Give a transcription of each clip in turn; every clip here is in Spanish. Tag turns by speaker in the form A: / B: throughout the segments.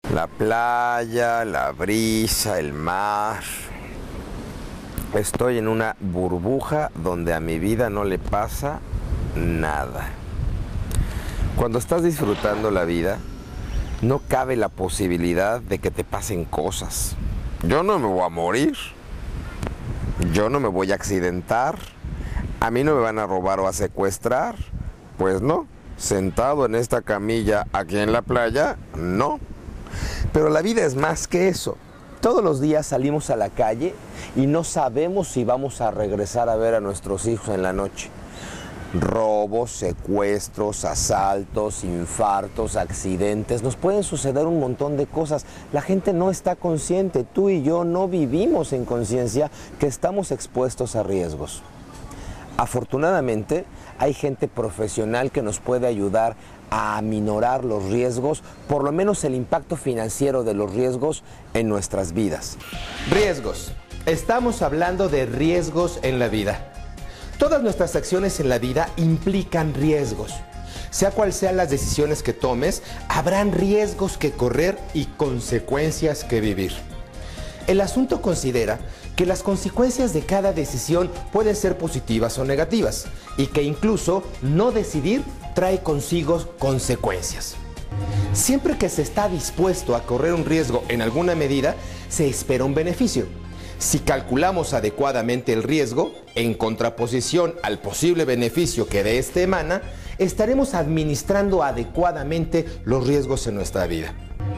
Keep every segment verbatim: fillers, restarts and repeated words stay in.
A: La playa, la brisa, el mar. Estoy en una burbuja donde a mi vida no le pasa nada. Cuando estás disfrutando la vida, no cabe la posibilidad de que te pasen cosas. Yo no me voy a morir. Yo no me voy a accidentar. A mí no me van a robar o a secuestrar. Pues no. Sentado en esta camilla aquí en la playa, no. Pero la vida es más que eso. Todos los días salimos a la calle y no sabemos si vamos a regresar a ver a nuestros hijos en la noche. Robos, secuestros, asaltos, infartos, accidentes, nos pueden suceder un montón de cosas. La gente no está consciente, tú y yo no vivimos en conciencia que estamos expuestos a riesgos. Afortunadamente, hay gente profesional que nos puede ayudar a aminorar los riesgos, por lo menos el impacto financiero de los riesgos en nuestras vidas.
B: Riesgos. Estamos hablando de riesgos en la vida. Todas nuestras acciones en la vida implican riesgos. Sea cual sean las decisiones que tomes, habrán riesgos que correr y consecuencias que vivir. El asunto considera que las consecuencias de cada decisión pueden ser positivas o negativas y que incluso no decidir trae consigo consecuencias. Siempre que se está dispuesto a correr un riesgo en alguna medida, se espera un beneficio. Si calculamos adecuadamente el riesgo, en contraposición al posible beneficio que de este emana, estaremos administrando adecuadamente los riesgos en nuestra vida.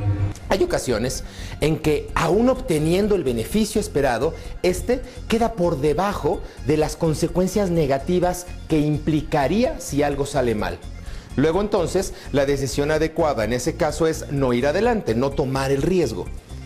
B: Hay ocasiones en que, aún obteniendo el beneficio esperado, este queda por debajo de las consecuencias negativas que implicaría si algo sale mal. Luego entonces, la decisión adecuada en ese caso es no ir adelante, no tomar el riesgo.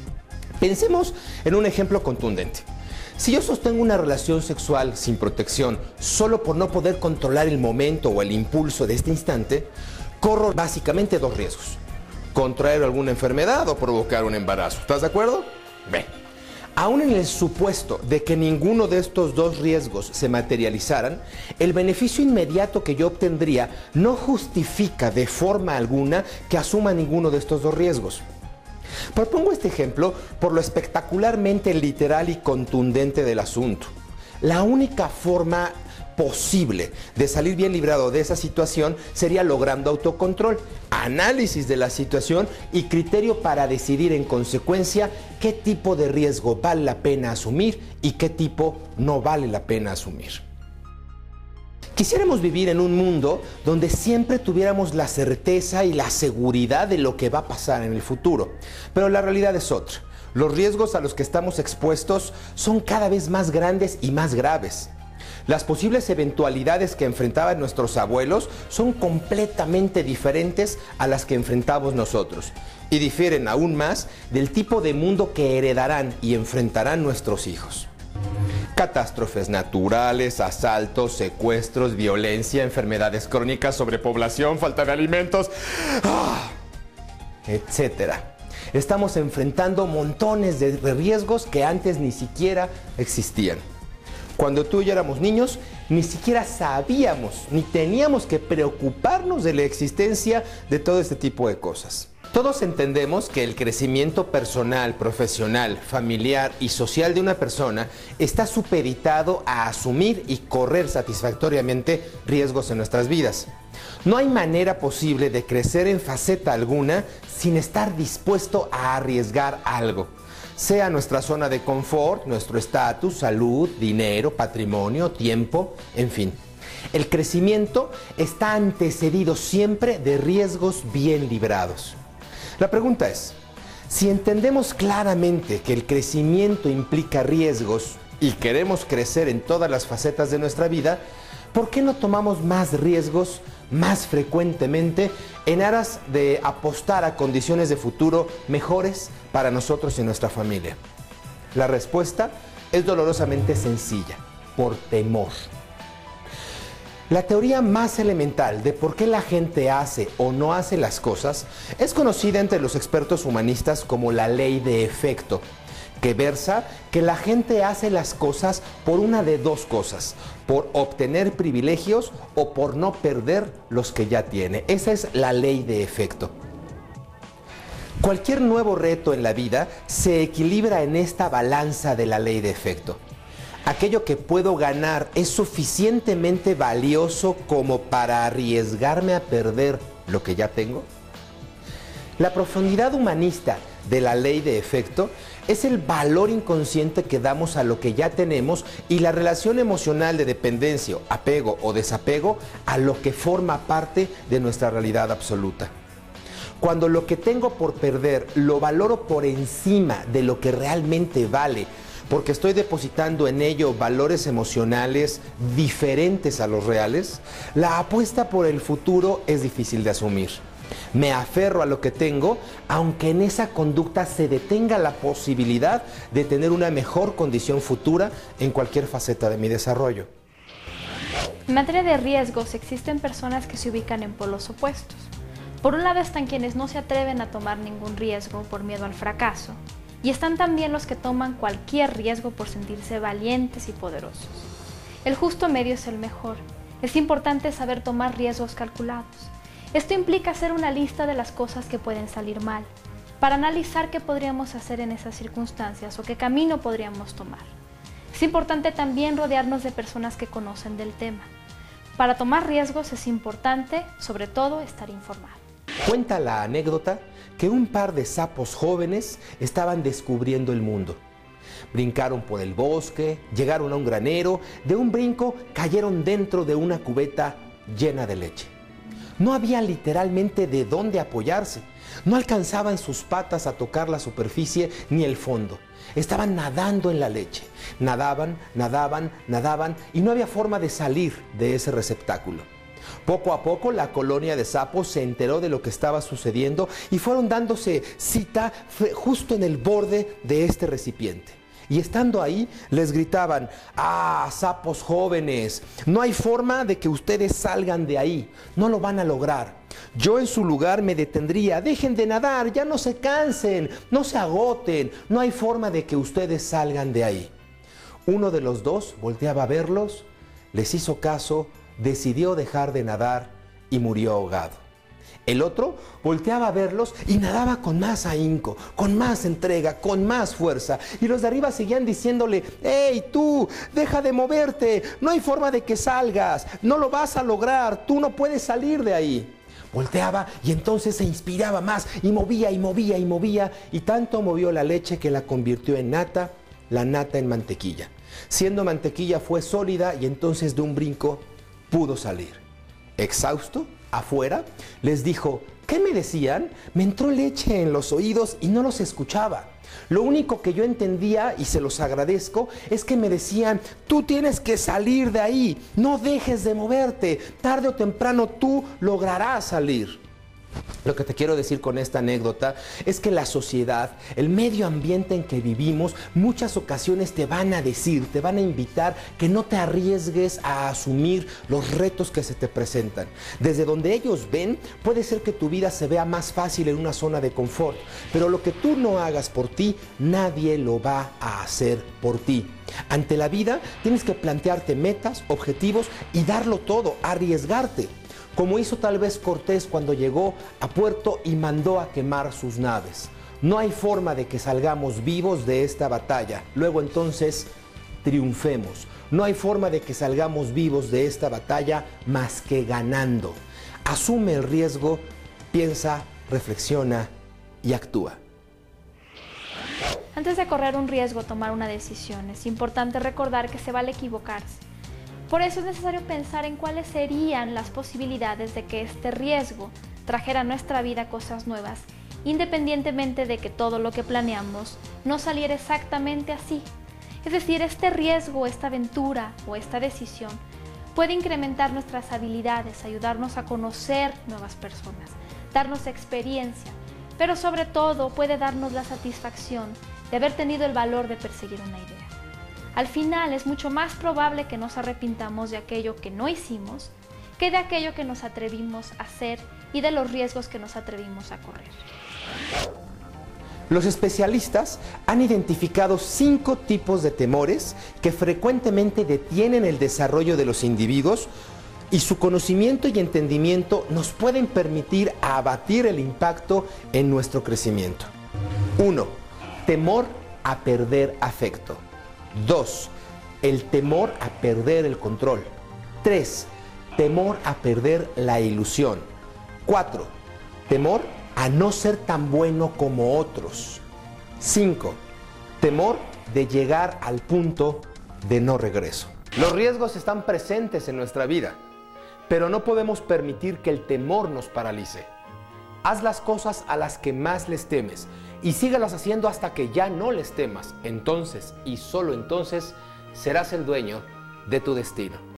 B: Pensemos en un ejemplo contundente. Si yo sostengo una relación sexual sin protección solo por no poder controlar el momento o el impulso de este instante, corro básicamente dos riesgos: contraer alguna enfermedad o provocar un embarazo. ¿Estás de acuerdo? Bien. Aún en el supuesto de que ninguno de estos dos riesgos se materializaran, el beneficio inmediato que yo obtendría no justifica de forma alguna que asuma ninguno de estos dos riesgos. Propongo este ejemplo por lo espectacularmente literal y contundente del asunto. La única forma posible de salir bien librado de esa situación sería logrando autocontrol, análisis de la situación y criterio para decidir en consecuencia qué tipo de riesgo vale la pena asumir y qué tipo no vale la pena asumir. Quisiéramos vivir en un mundo donde siempre tuviéramos la certeza y la seguridad de lo que va a pasar en el futuro, pero la realidad es otra. Los riesgos a los que estamos expuestos son cada vez más grandes y más graves. Las posibles eventualidades que enfrentaban nuestros abuelos son completamente diferentes a las que enfrentamos nosotros y difieren aún más del tipo de mundo que heredarán y enfrentarán nuestros hijos. Catástrofes naturales, asaltos, secuestros, violencia, enfermedades crónicas, sobrepoblación, falta de alimentos, ¡ah! etcétera. Estamos enfrentando montones de riesgos que antes ni siquiera existían. Cuando tú y yo éramos niños, ni siquiera sabíamos ni teníamos que preocuparnos de la existencia de todo este tipo de cosas. Todos entendemos que el crecimiento personal, profesional, familiar y social de una persona está supeditado a asumir y correr satisfactoriamente riesgos en nuestras vidas. No hay manera posible de crecer en faceta alguna sin estar dispuesto a arriesgar algo. Sea nuestra zona de confort, nuestro estatus, salud, dinero, patrimonio, tiempo, en fin. El crecimiento está antecedido siempre de riesgos bien librados. La pregunta es, si entendemos claramente que el crecimiento implica riesgos y queremos crecer en todas las facetas de nuestra vida, ¿por qué no tomamos más riesgos más frecuentemente en aras de apostar a condiciones de futuro mejores para nosotros y nuestra familia? La respuesta es dolorosamente sencilla: por temor. La teoría más elemental de por qué la gente hace o no hace las cosas es conocida entre los expertos humanistas como la ley de efecto, que versa que la gente hace las cosas por una de dos cosas: por obtener privilegios o por no perder los que ya tiene. Esa es la ley de efecto. Cualquier nuevo reto en la vida se equilibra en esta balanza de la ley de efecto. Aquello que puedo ganar es suficientemente valioso como para arriesgarme a perder lo que ya tengo. La profundidad humanista de la ley de efecto es el valor inconsciente que damos a lo que ya tenemos y la relación emocional de dependencia, apego o desapego a lo que forma parte de nuestra realidad absoluta. Cuando lo que tengo por perder lo valoro por encima de lo que realmente vale, porque estoy depositando en ello valores emocionales diferentes a los reales, la apuesta por el futuro es difícil de asumir. Me aferro a lo que tengo, aunque en esa conducta se detenga la posibilidad de tener una mejor condición futura en cualquier faceta de mi desarrollo.
C: En materia de riesgos, existen personas que se ubican en polos opuestos. Por un lado están quienes no se atreven a tomar ningún riesgo por miedo al fracaso, y están también los que toman cualquier riesgo por sentirse valientes y poderosos. El justo medio es el mejor. Es importante saber tomar riesgos calculados. Esto implica hacer una lista de las cosas que pueden salir mal, para analizar qué podríamos hacer en esas circunstancias o qué camino podríamos tomar. Es importante también rodearnos de personas que conocen del tema. Para tomar riesgos es importante, sobre todo, estar informado.
B: Cuenta la anécdota que un par de sapos jóvenes estaban descubriendo el mundo. Brincaron por el bosque, llegaron a un granero, de un brinco cayeron dentro de una cubeta llena de leche. No había literalmente de dónde apoyarse. No alcanzaban sus patas a tocar la superficie ni el fondo. Estaban nadando en la leche. Nadaban, nadaban, nadaban y no había forma de salir de ese receptáculo. Poco a poco la colonia de sapos se enteró de lo que estaba sucediendo y fueron dándose cita justo en el borde de este recipiente. Y estando ahí, les gritaban: ¡ah, sapos jóvenes! No hay forma de que ustedes salgan de ahí. No lo van a lograr. Yo en su lugar me detendría. Dejen de nadar, ya no se cansen, no se agoten. No hay forma de que ustedes salgan de ahí. Uno de los dos volteaba a verlos, les hizo caso, decidió dejar de nadar y murió ahogado. El otro volteaba a verlos y nadaba con más ahínco, con más entrega, con más fuerza. Y los de arriba seguían diciéndole: ¡hey, tú! ¡Deja de moverte! No hay forma de que salgas. No lo vas a lograr. Tú no puedes salir de ahí. Volteaba y entonces se inspiraba más y movía y movía y movía. Y tanto movió la leche que la convirtió en nata, la nata en mantequilla. Siendo mantequilla fue sólida y entonces de un brinco pudo salir. Exhausto, afuera, les dijo: ¿qué me decían? Me entró leche en los oídos y no los escuchaba. Lo único que yo entendía, y se los agradezco, es que me decían: tú tienes que salir de ahí, no dejes de moverte, tarde o temprano tú lograrás salir. Lo que te quiero decir con esta anécdota es que la sociedad, el medio ambiente en que vivimos, muchas ocasiones te van a decir, te van a invitar que no te arriesgues a asumir los retos que se te presentan. Desde donde ellos ven, puede ser que tu vida se vea más fácil en una zona de confort, pero lo que tú no hagas por ti, nadie lo va a hacer por ti. Ante la vida, tienes que plantearte metas, objetivos y darlo todo, arriesgarte. Como hizo tal vez Cortés cuando llegó a puerto y mandó a quemar sus naves. No hay forma de que salgamos vivos de esta batalla. Luego entonces triunfemos. No hay forma de que salgamos vivos de esta batalla más que ganando. Asume el riesgo, piensa, reflexiona y actúa.
C: Antes de correr un riesgo o tomar una decisión, es importante recordar que se vale equivocarse. Por eso es necesario pensar en cuáles serían las posibilidades de que este riesgo trajera a nuestra vida cosas nuevas, independientemente de que todo lo que planeamos no saliera exactamente así. Es decir, este riesgo, esta aventura o esta decisión puede incrementar nuestras habilidades, ayudarnos a conocer nuevas personas, darnos experiencia, pero sobre todo puede darnos la satisfacción de haber tenido el valor de perseguir una idea. Al final es mucho más probable que nos arrepintamos de aquello que no hicimos que de aquello que nos atrevimos a hacer y de los riesgos que nos atrevimos a correr.
B: Los especialistas han identificado cinco tipos de temores que frecuentemente detienen el desarrollo de los individuos y su conocimiento y entendimiento nos pueden permitir abatir el impacto en nuestro crecimiento. uno. Temor a perder afecto. dos. El temor a perder el control. tres. Temor a perder la ilusión. cuatro. Temor a no ser tan bueno como otros. cinco. Temor de llegar al punto de no regreso. Los riesgos están presentes en nuestra vida, pero no podemos permitir que el temor nos paralice. Haz las cosas a las que más les temes y sígalas haciendo hasta que ya no les temas. Entonces, y solo entonces, serás el dueño de tu destino.